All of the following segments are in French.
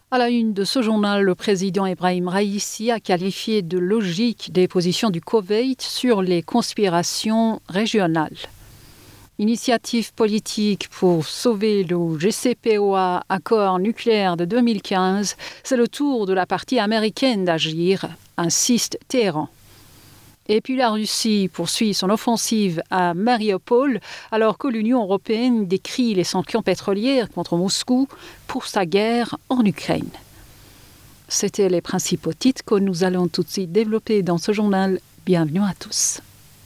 À la une de ce journal, le président Ebrahim Raïssi a qualifié de logique des positions du Koweït sur les conspirations régionales. Initiative politique pour sauver le JCPOA, accord nucléaire de 2015, c'est le tour de la partie américaine d'agir, insiste Téhéran. Et puis la Russie poursuit son offensive à Mariupol alors que l'Union européenne décrit les sanctions pétrolières contre Moscou pour sa guerre en Ukraine. C'était les principaux titres que nous allons tout de suite développer dans ce journal. Bienvenue à tous.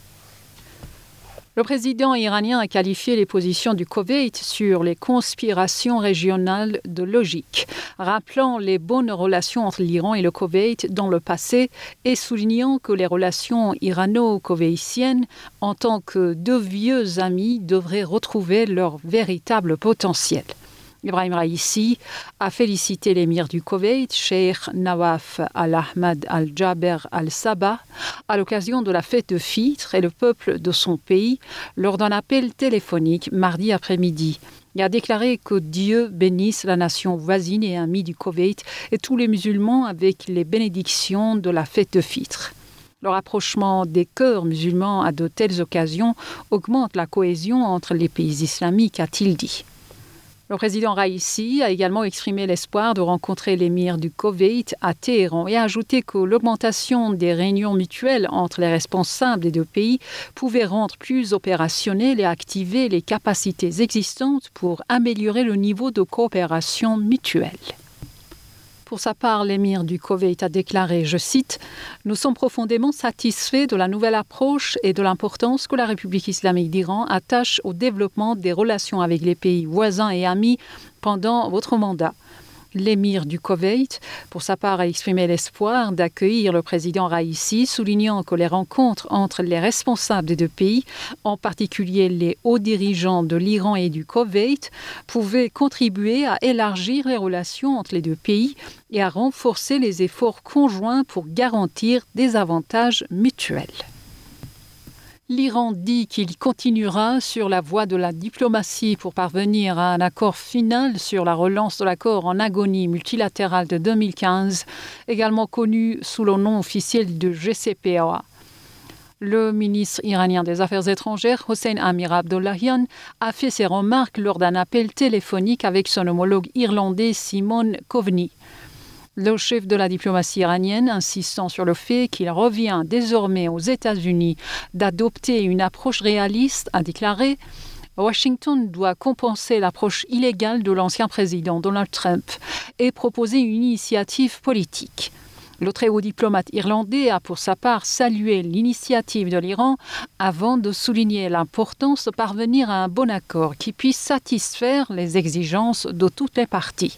Le président iranien a qualifié les positions du Koweït sur les conspirations régionales de logique, rappelant les bonnes relations entre l'Iran et le Koweït dans le passé et soulignant que les relations irano-koweïtiennes, en tant que deux vieux amis, devraient retrouver leur véritable potentiel. Ebrahim Raïssi a félicité l'émir du Koweït, Cheikh Nawaf Al-Ahmad Al-Jaber Al-Sabah, à l'occasion de la fête de Fitr et le peuple de son pays lors d'un appel téléphonique mardi après-midi. Il a déclaré que Dieu bénisse la nation voisine et amie du Koweït et tous les musulmans avec les bénédictions de la fête de Fitr. Le rapprochement des cœurs musulmans à de telles occasions augmente la cohésion entre les pays islamiques, a-t-il dit. Le président Raïssi a également exprimé l'espoir de rencontrer l'émir du Koweït à Téhéran et a ajouté que l'augmentation des réunions mutuelles entre les responsables des deux pays pouvait rendre plus opérationnelles et activer les capacités existantes pour améliorer le niveau de coopération mutuelle. Pour sa part, l'émir du Koweït a déclaré, je cite, « Nous sommes profondément satisfaits de la nouvelle approche et de l'importance que la République islamique d'Iran attache au développement des relations avec les pays voisins et amis pendant votre mandat. » L'émir du Koweït, pour sa part, a exprimé l'espoir d'accueillir le président Raïssi, soulignant que les rencontres entre les responsables des deux pays, en particulier les hauts dirigeants de l'Iran et du Koweït, pouvaient contribuer à élargir les relations entre les deux pays et à renforcer les efforts conjoints pour garantir des avantages mutuels. L'Iran dit qu'il continuera sur la voie de la diplomatie pour parvenir à un accord final sur la relance de l'accord en agonie multilatéral de 2015, également connu sous le nom officiel de JCPOA. Le ministre iranien des Affaires étrangères, Hossein Amir Abdollahian, a fait ses remarques lors d'un appel téléphonique avec son homologue irlandais Simon Coveney. Le chef de la diplomatie iranienne, insistant sur le fait qu'il revient désormais aux États-Unis d'adopter une approche réaliste, a déclaré « Washington doit compenser l'approche illégale de l'ancien président Donald Trump et proposer une initiative politique. » Le très haut diplomate irlandais a pour sa part salué l'initiative de l'Iran avant de souligner l'importance de parvenir à un bon accord qui puisse satisfaire les exigences de toutes les parties.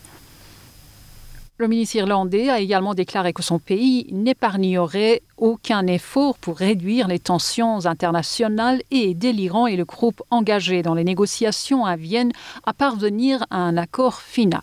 Le ministre irlandais a également déclaré que son pays n'épargnerait aucun effort pour réduire les tensions internationales et aider l'Iran et le groupe engagé dans les négociations à Vienne à parvenir à un accord final.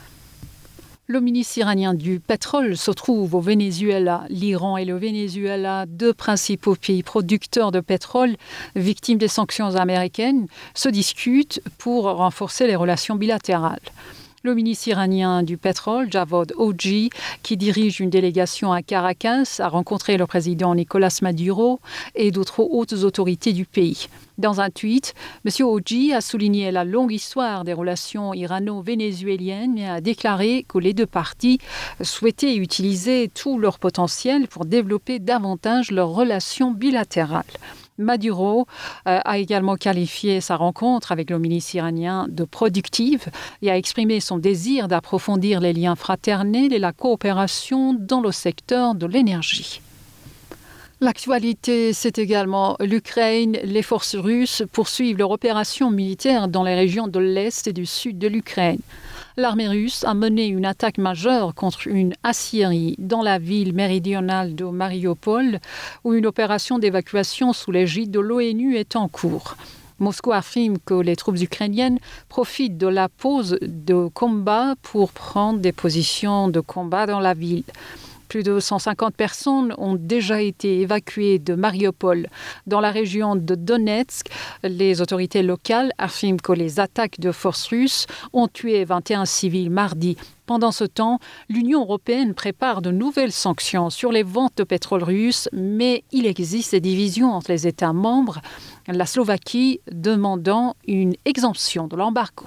Le ministre iranien du pétrole se trouve au Venezuela. L'Iran et le Venezuela, deux principaux pays producteurs de pétrole, victimes des sanctions américaines, se discutent pour renforcer les relations bilatérales. Le ministre iranien du pétrole, Javad Oji, qui dirige une délégation à Caracas, a rencontré le président Nicolás Maduro et d'autres hautes autorités du pays. Dans un tweet, M. Oji a souligné la longue histoire des relations irano-vénézuéliennes et a déclaré que les deux parties souhaitaient utiliser tout leur potentiel pour développer davantage leurs relations bilatérales. Maduro a également qualifié sa rencontre avec le ministre iranien de productive et a exprimé son désir d'approfondir les liens fraternels et la coopération dans le secteur de l'énergie. L'actualité, c'est également l'Ukraine. Les forces russes poursuivent leur opération militaire dans les régions de l'Est et du Sud de l'Ukraine. L'armée russe a mené une attaque majeure contre une aciérie dans la ville méridionale de Mariupol, où une opération d'évacuation sous l'égide de l'ONU est en cours. Moscou affirme que les troupes ukrainiennes profitent de la pause de combat pour prendre des positions de combat dans la ville. Plus de 150 personnes ont déjà été évacuées de Mariupol. Dans la région de Donetsk, les autorités locales affirment que les attaques de forces russes ont tué 21 civils mardi. Pendant ce temps, l'Union européenne prépare de nouvelles sanctions sur les ventes de pétrole russe, mais il existe des divisions entre les États membres, la Slovaquie demandant une exemption de l'embargo.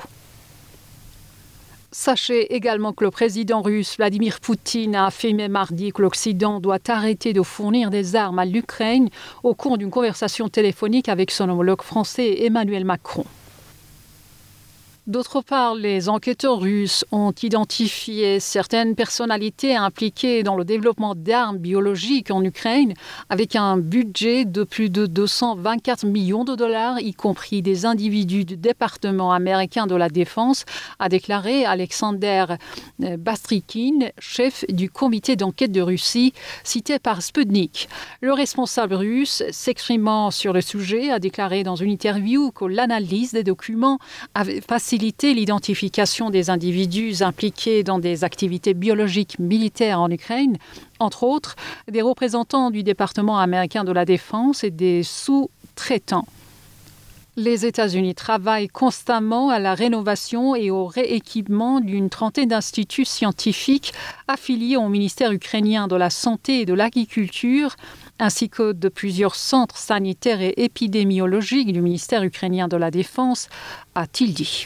Sachez également que le président russe Vladimir Poutine a affirmé mardi que l'Occident doit arrêter de fournir des armes à l'Ukraine au cours d'une conversation téléphonique avec son homologue français Emmanuel Macron. D'autre part, les enquêteurs russes ont identifié certaines personnalités impliquées dans le développement d'armes biologiques en Ukraine avec un budget de plus de 224 millions de dollars, y compris des individus du département américain de la Défense, a déclaré Alexander Bastrikin, chef du comité d'enquête de Russie, cité par Sputnik. Le responsable russe, s'exprimant sur le sujet, a déclaré dans une interview que l'analyse des documents avait facilité l'identification des individus impliqués dans des activités biologiques militaires en Ukraine, entre autres des représentants du département américain de la Défense et des sous-traitants. Les États-Unis travaillent constamment à la rénovation et au rééquipement d'une trentaine d'instituts scientifiques affiliés au ministère ukrainien de la Santé et de l'Agriculture, ainsi que de plusieurs centres sanitaires et épidémiologiques du ministère ukrainien de la Défense, a-t-il dit.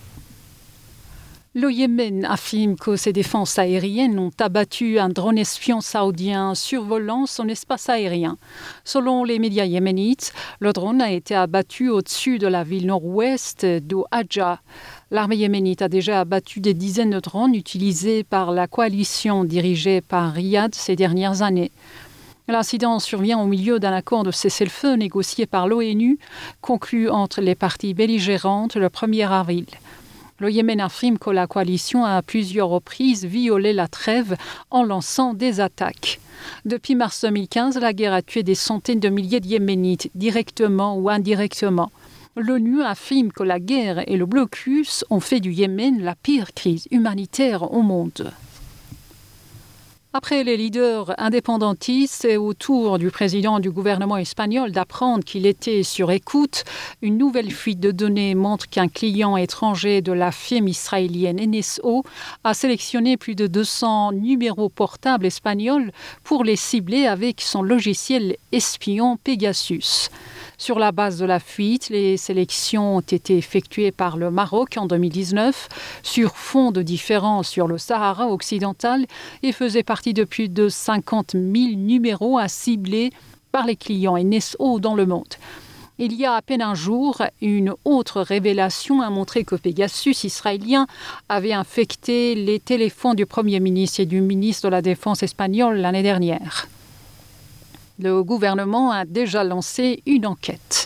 Le Yémen affirme que ses défenses aériennes ont abattu un drone espion saoudien survolant son espace aérien. Selon les médias yéménites, le drone a été abattu au-dessus de la ville nord-ouest d'Ouadja. L'armée yéménite a déjà abattu des dizaines de drones utilisés par la coalition dirigée par Riyad ces dernières années. L'incident survient au milieu d'un accord de cessez-le-feu négocié par l'ONU, conclu entre les parties belligérantes le 1er avril. Le Yémen affirme que la coalition a à plusieurs reprises violé la trêve en lançant des attaques. Depuis mars 2015, la guerre a tué des centaines de milliers de Yéménites, directement ou indirectement. L'ONU affirme que la guerre et le blocus ont fait du Yémen la pire crise humanitaire au monde. Après les leaders indépendantistes, c'est au tour du président du gouvernement espagnol d'apprendre qu'il était sur écoute. Une nouvelle fuite de données montre qu'un client étranger de la firme israélienne NSO a sélectionné plus de 200 numéros portables espagnols pour les cibler avec son logiciel espion Pegasus. Sur la base de la fuite, les sélections ont été effectuées par le Maroc en 2019 sur fond de différends sur le Sahara occidental et faisaient partie de plus de 50 000 numéros à cibler par les clients NSO dans le monde. Il y a à peine un jour, une autre révélation a montré que Pegasus israélien avait infecté les téléphones du Premier ministre et du ministre de la Défense espagnol l'année dernière. Le gouvernement a déjà lancé une enquête.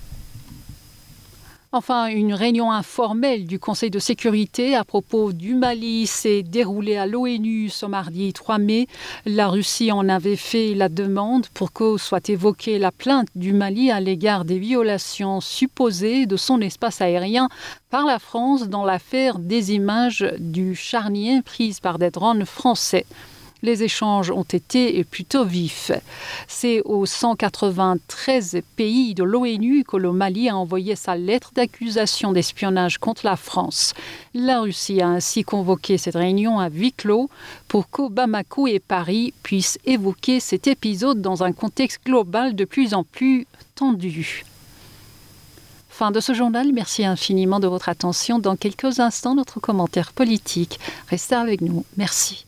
Enfin, une réunion informelle du Conseil de sécurité à propos du Mali s'est déroulée à l'ONU ce mardi 3 mai. La Russie en avait fait la demande pour que soit évoquée la plainte du Mali à l'égard des violations supposées de son espace aérien par la France dans l'affaire des images du charnier prises par des drones français. Les échanges ont été plutôt vifs. C'est aux 193 pays de l'ONU que le Mali a envoyé sa lettre d'accusation d'espionnage contre la France. La Russie a ainsi convoqué cette réunion à huis clos pour que Bamako et Paris puissent évoquer cet épisode dans un contexte global de plus en plus tendu. Fin de ce journal, merci infiniment de votre attention. Dans quelques instants, notre commentaire politique. Restez avec nous. Merci.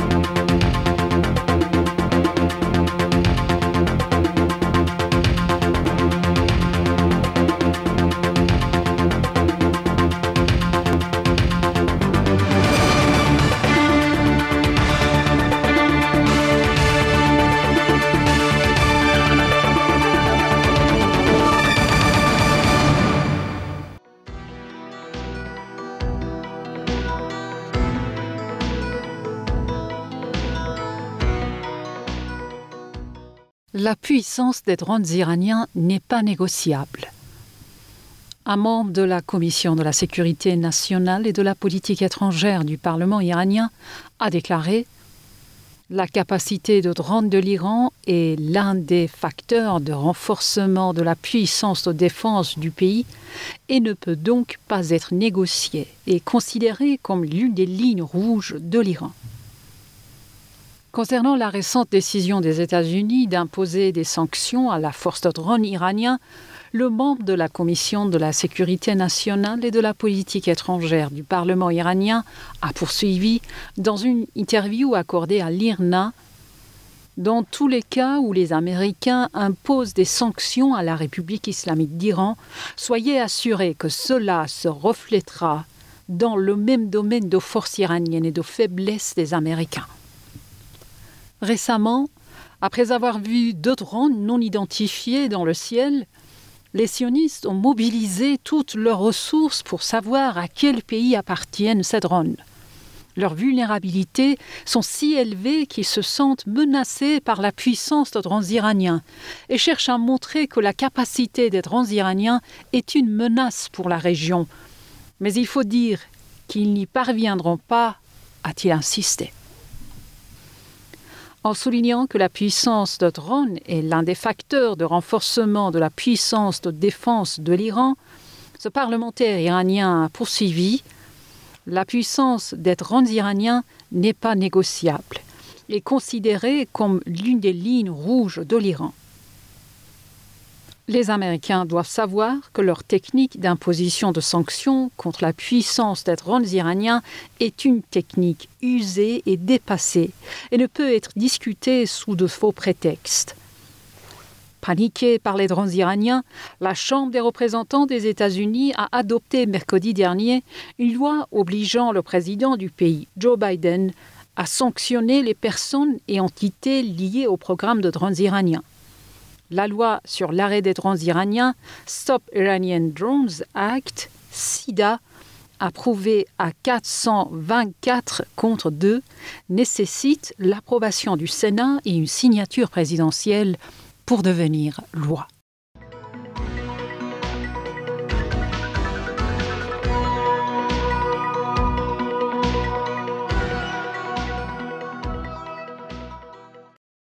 La puissance des drones iraniens n'est pas négociable. Un membre de la Commission de la sécurité nationale et de la politique étrangère du Parlement iranien a déclaré « La capacité de drone de l'Iran est l'un des facteurs de renforcement de la puissance de défense du pays et ne peut donc pas être négociée et considérée comme l'une des lignes rouges de l'Iran. Concernant la récente décision des États-Unis d'imposer des sanctions à la force de drone iranien, le membre de la Commission de la sécurité nationale et de la politique étrangère du Parlement iranien a poursuivi, dans une interview accordée à l'IRNA, « Dans tous les cas où les Américains imposent des sanctions à la République islamique d'Iran, soyez assurés que cela se reflètera dans le même domaine de force iranienne et de faiblesse des Américains. » Récemment, après avoir vu 2 drones non identifiés dans le ciel, les sionistes ont mobilisé toutes leurs ressources pour savoir à quel pays appartiennent ces drones. Leurs vulnérabilités sont si élevées qu'ils se sentent menacés par la puissance des drones iraniens et cherchent à montrer que la capacité des drones iraniens est une menace pour la région. Mais il faut dire qu'ils n'y parviendront pas, a-t-il insisté. En soulignant que la puissance de drones est l'un des facteurs de renforcement de la puissance de défense de l'Iran, ce parlementaire iranien a poursuivi « La puissance des drones iraniens n'est pas négociable et considérée comme l'une des lignes rouges de l'Iran. » Les Américains doivent savoir que leur technique d'imposition de sanctions contre la puissance des drones iraniens est une technique usée et dépassée et ne peut être discutée sous de faux prétextes. Paniquée par les drones iraniens, la Chambre des représentants des États-Unis a adopté mercredi dernier une loi obligeant le président du pays, Joe Biden, à sanctionner les personnes et entités liées au programme de drones iraniens. La loi sur l'arrêt des drones iraniens, Stop Iranian Drones Act, SIDA, approuvée à 424 contre 2, nécessite l'approbation du Sénat et une signature présidentielle pour devenir loi.